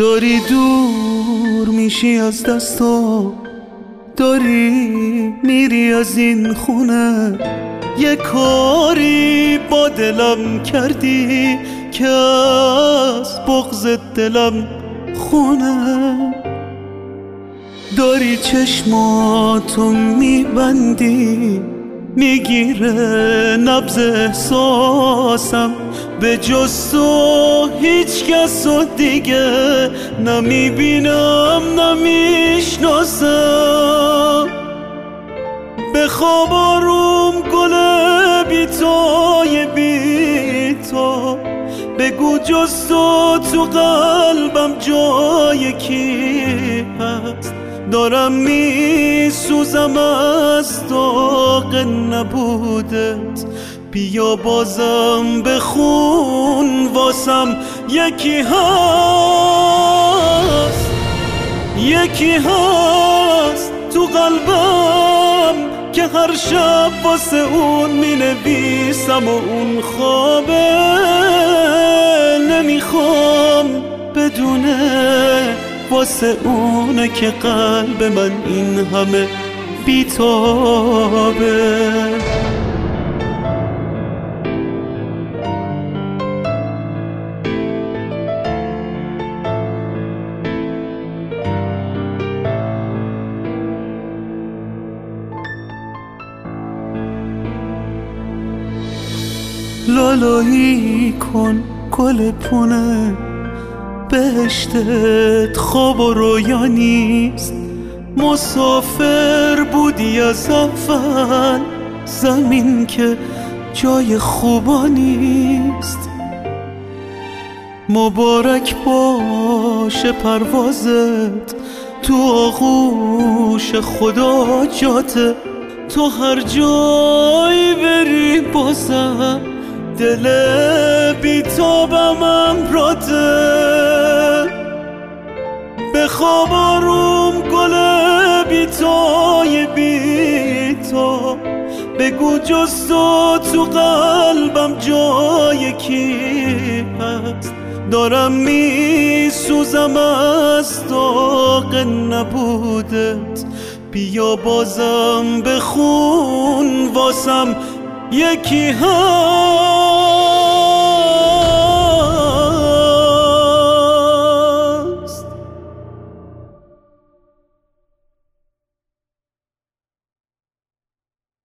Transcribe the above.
داری دور میشی از دستا، داری میری از این خونه، یه کاری با دلم کردی که از بغض دلم خونه. داری چشماتو میبندی، میگیره نبض احساسم، به جز تو هیچ کس رو دیگه نمیبینم نمیشناسم. به خواب آروم گل بیتای بیتا، بگو جز تو قلبم جای کی هست. دارم میسوزم از داغ نبودت، بیا بازم بخون واسم. یکی هست، یکی هست تو قلبم که هر شب واسه اون مینویسم و اون خوابه. نمیخوام بدونه واسه اونه که قلب من این همه بیتابه. لالایی کن گل پونه، بهشتت خواب و رویا نیست. مسافر بودی از اول، زمین که جای خوبا نیست. مبارک باشه پروازت تو آغوش خدا جاته، تو هر جایی بری بازم دل بیتابم امراته. به خواب آروم گل بیتای بیتا، بگو جز تو قلبم جای کی هست. دارم میسوزم از داغ نبودت، بیا بازم بخون واسم. یکی هست